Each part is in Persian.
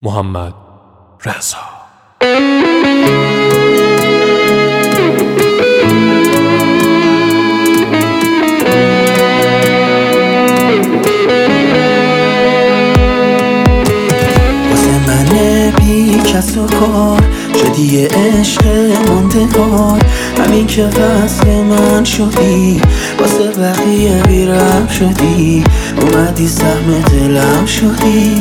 محمد رضا. واسه من بی کس و کار شدی عشق ماندگار، همین که فصل من شدی واسه بقیه بیرم شدی، اومدی سهم دلم شدی.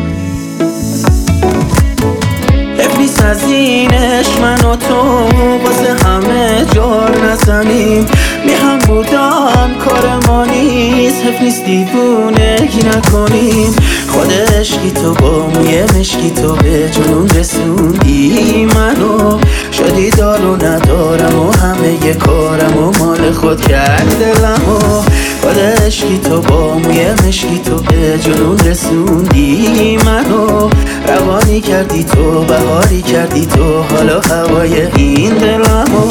حفیظ از اینش من و تو واسه همه جار نزنیم، میهم بودم کار ما نیست، حیف نیست دیوونگی نکنیم. خود عشقی تو با موی مشکی تو به جنون رسوندی منو، شدی دار و ندارم و همه ی کارم و مال خود کرد دلمو. خود عشقی تو با موی مشکی تو به جنون رسوندی منو، روانی کردی تو بهاری کردی تو حالا هوای این دلمو.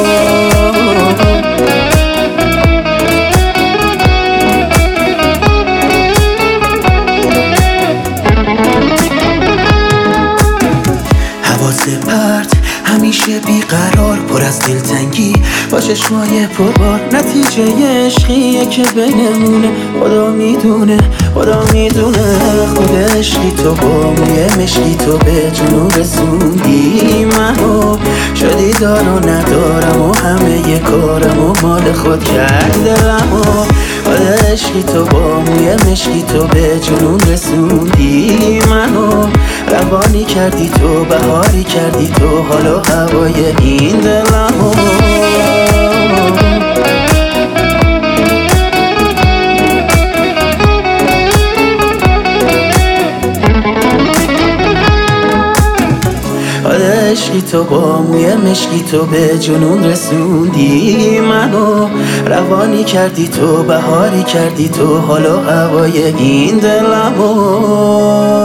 حواس پرت همیشه بیقرار، پر از دلتنگی با چشمای پربار، نتیجه عشقیه که بینمونه. خدا میدونه خدا میدونه. خود عشقی تو با موی مشکی تو به جنون رسوندی منو، شدی دار و ندارم و همه ی کارم و مال خود کرد دلمو. خود عشقی تو با موی مشکی تو به جنون رسوندی منو، روانی کردی تو بهاری کردی تو حالا هوای این دلمو. عشقی تو با موی مشکی تو به جنون رسوندی منو، روانی کردی تو بهاری کردی تو حالا هوای این دلمو.